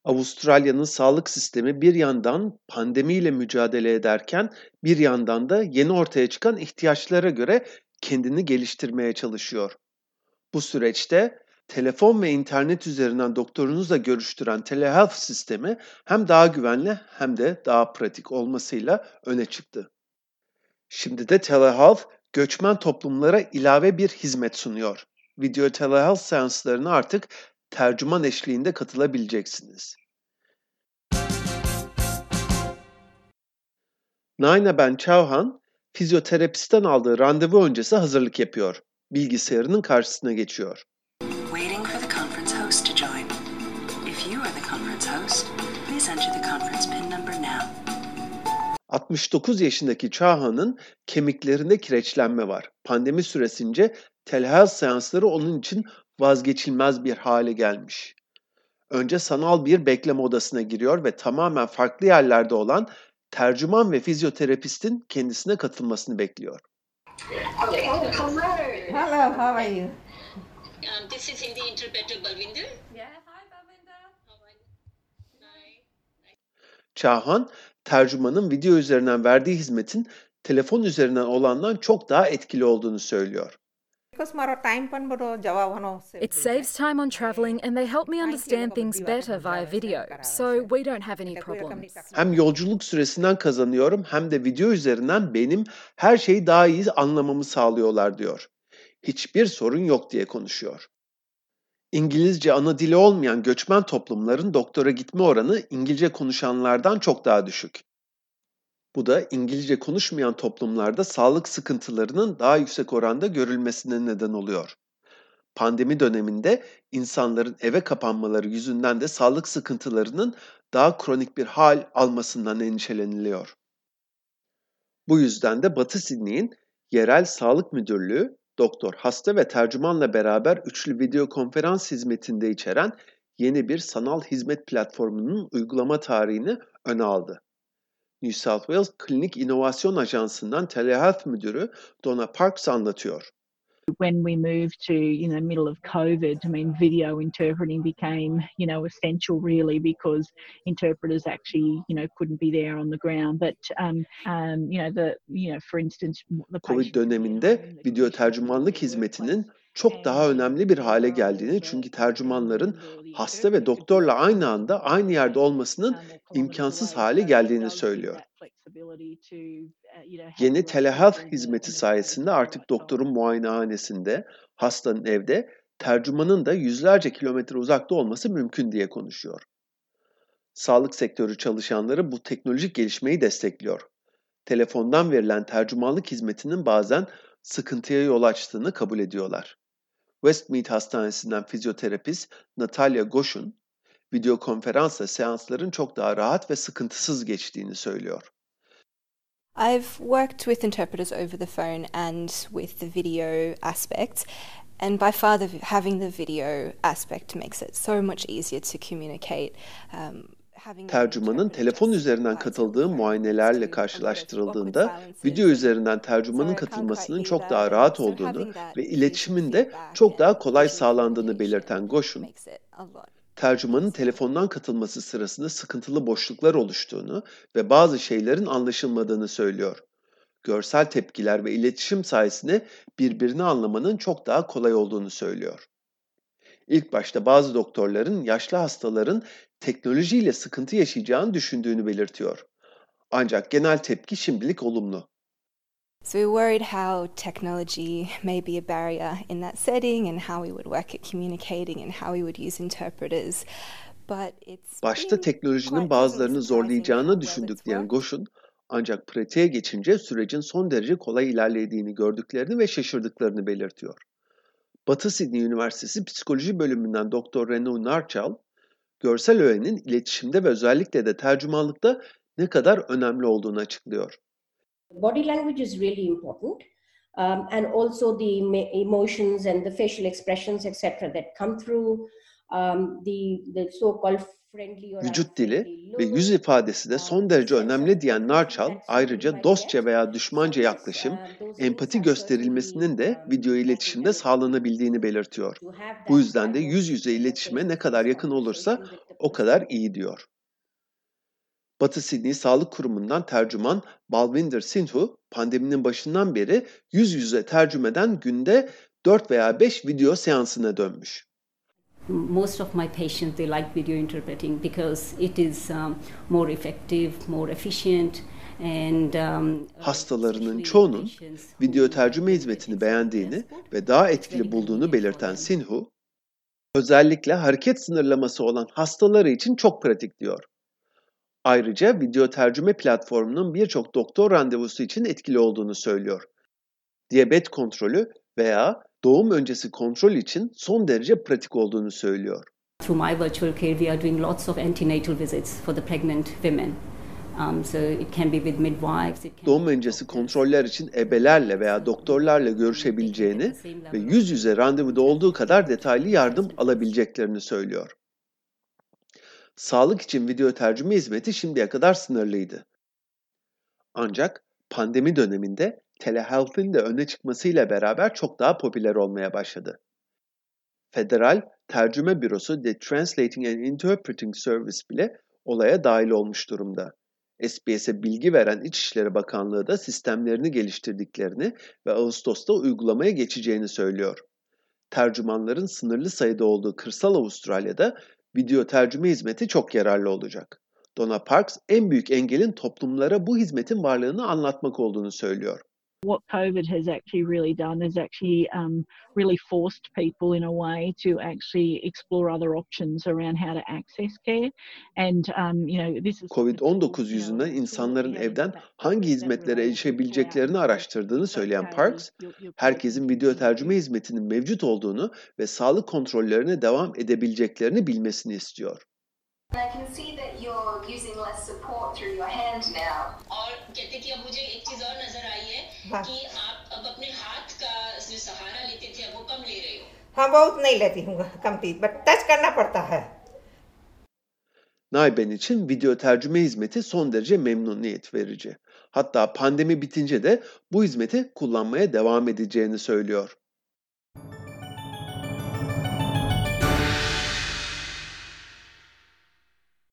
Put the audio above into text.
Avustralya'nın sağlık sistemi bir yandan pandemiyle mücadele ederken bir yandan da yeni ortaya çıkan ihtiyaçlara göre kendini geliştirmeye çalışıyor. Bu süreçte telefon ve internet üzerinden doktorunuzla görüştüren telehealth sistemi hem daha güvenli hem de daha pratik olmasıyla öne çıktı. Şimdi de telehealth göçmen toplumlara ilave bir hizmet sunuyor. Video telehealth seanslarına artık tercüman eşliğinde katılabileceksiniz. Naina Ben Chauhan, fizyoterapistten aldığı randevu öncesi hazırlık yapıyor. Bilgisayarının karşısına geçiyor. Waiting for the conference host to join. If you are the conference host, please enter the conference pin number now. 69 yaşındaki Chauhan'ın kemiklerinde kireçlenme var. Pandemi süresince telehealth seansları onun için vazgeçilmez bir hale gelmiş. Önce sanal bir bekleme odasına giriyor ve tamamen farklı yerlerde olan tercüman ve fizyoterapistin kendisine katılmasını bekliyor. Okay. Hello, how are you? This is Hindi interpreter Balvinder. Yeah, hi, Bavinda. Chauhan, tercümanın video üzerinden verdiği hizmetin telefon üzerinden olandan çok daha etkili olduğunu söylüyor. It saves time on travelling and they help me understand things better via video, so we don't have any problems. Hem yolculuk süresinden kazanıyorum hem de video üzerinden benim her şeyi daha iyi anlamamı sağlıyorlar diyor. Hiçbir sorun yok diye konuşuyor. İngilizce ana dili olmayan göçmen toplumların doktora gitme oranı İngilizce konuşanlardan çok daha düşük. Bu da İngilizce konuşmayan toplumlarda sağlık sıkıntılarının daha yüksek oranda görülmesine neden oluyor. Pandemi döneminde insanların eve kapanmaları yüzünden de sağlık sıkıntılarının daha kronik bir hal almasından endişeleniliyor. Bu yüzden de Batı Sydney'in yerel sağlık müdürlüğü, doktor, hasta ve tercümanla beraber üçlü video konferans hizmetinde içeren yeni bir sanal hizmet platformunun uygulama tarihini öne aldı. New South Wales Klinik İnovasyon Ajansı'ndan telehealth müdürü Donna Parks anlatıyor. When we moved to, middle of COVID, video interpreting became, essential really because interpreters actually, couldn't be there on the ground. But, for instance, the Covid döneminde video tercümanlık hizmetinin çok daha önemli bir hale geldiğini, çünkü tercümanların hasta ve doktorla aynı anda aynı yerde olmasının imkansız hale geldiğini söylüyor. Yeni telehealth hizmeti sayesinde artık doktorun muayenehanesinde, hastanın evde, tercümanın da yüzlerce kilometre uzakta olması mümkün diye konuşuyor. Sağlık sektörü çalışanları bu teknolojik gelişmeyi destekliyor. Telefondan verilen tercümanlık hizmetinin bazen sıkıntıya yol açtığını kabul ediyorlar. Westmead Hastanesi'nden fizyoterapist Natalia Goshun, video konferansla seansların çok daha rahat ve sıkıntısız geçtiğini söylüyor. I've worked with interpreters over the phone and with the video aspect, and by far having the video aspect makes it so much easier to communicate. Tercümanın telefon üzerinden katıldığı muayenelerle karşılaştırıldığında video üzerinden tercümanın katılmasının çok daha rahat olduğunu ve iletişimin de çok daha kolay sağlandığını belirten Goshun, tercümanın telefondan katılması sırasında sıkıntılı boşluklar oluştuğunu ve bazı şeylerin anlaşılmadığını söylüyor. Görsel tepkiler ve iletişim sayesinde birbirini anlamanın çok daha kolay olduğunu söylüyor. İlk başta bazı doktorların yaşlı hastaların teknolojiyle sıkıntı yaşayacağını düşündüğünü belirtiyor. Ancak genel tepki şimdilik olumlu. So we're worried how technology may be a barrier in that setting and how we would work at communicating and how we would use interpreters. Başta teknolojinin bazılarını zorlayacağını düşündük diyen Goshun, ancak pratiğe geçince sürecin son derece kolay ilerlediğini gördüklerini ve şaşırdıklarını belirtiyor. Batı Sydney Üniversitesi Psikoloji Bölümünden Dr. Renu Narchal, görsel öğenin iletişimde ve özellikle de tercümanlıkta ne kadar önemli olduğunu açıklıyor. Body language is really important, and also the emotions and the facial expressions, etc., that come through the so-called Vücut dili ve yüz ifadesi de son derece önemli diyen Narçal, ayrıca dostça veya düşmanca yaklaşım, empati gösterilmesinin de video iletişimde sağlanabildiğini belirtiyor. Bu yüzden de yüz yüze iletişime ne kadar yakın olursa o kadar iyi diyor. Batı Sydney Sağlık Kurumu'ndan tercüman Balwinder Sindhu, pandeminin başından beri yüz yüze tercümeden günde 4 veya 5 video seansına dönmüş. Most of my patients, they like video interpreting because it is more effective, more efficient. Hastalarının çoğunun video tercüme hizmetini beğendiğini ve daha etkili bulduğunu belirten Sindhu, özellikle hareket sınırlaması olan hastaları için çok pratik diyor. Ayrıca video tercüme platformunun birçok doktor randevusu için etkili olduğunu söylüyor. Diyabet kontrolü veya doğum öncesi kontrol için son derece pratik olduğunu söylüyor. Through my virtual care, we are doing lots of antenatal visits for the pregnant women. So it can be with midwives. Doğum öncesi kontroller için ebelerle veya doktorlarla görüşebileceğini ve yüz yüze randevuda olduğu kadar detaylı yardım alabileceklerini söylüyor. Sağlık için video tercüme hizmeti şimdiye kadar sınırlıydı. Ancak pandemi döneminde telehealth'in de öne çıkmasıyla beraber çok daha popüler olmaya başladı. Federal Tercüme Bürosu The Translating and Interpreting Service bile olaya dahil olmuş durumda. SBS'e bilgi veren İçişleri Bakanlığı da sistemlerini geliştirdiklerini ve Ağustos'ta uygulamaya geçeceğini söylüyor. Tercümanların sınırlı sayıda olduğu kırsal Avustralya'da video tercüme hizmeti çok yararlı olacak. Donna Parks, en büyük engelin toplumlara bu hizmetin varlığını anlatmak olduğunu söylüyor. What COVID has actually really done is actually really forced people in a way to actually explore other options around how to access care. And this is Covid-19 yüzünden insanların evden hangi hizmetlere erişebileceklerini araştırdığını söyleyen Parks, herkesin video tercüme hizmetinin mevcut olduğunu ve sağlık kontrollerine devam edebileceklerini bilmesini istiyor. I can see that you're using less support through your hand now. और कहते कि अब मुझे एक चीज और नजर आई है कि आप अब अपने हाथ का जो सहारा लेते थे अब वो कम ले रहे हो. हाँ बहुत नहीं लेती हूँ कमती बट टच करना पड़ता है. Naiben için video tercüme hizmeti son derece memnuniyet verici. Hatta pandemi bitince de bu hizmeti kullanmaya devam edeceğini söylüyor.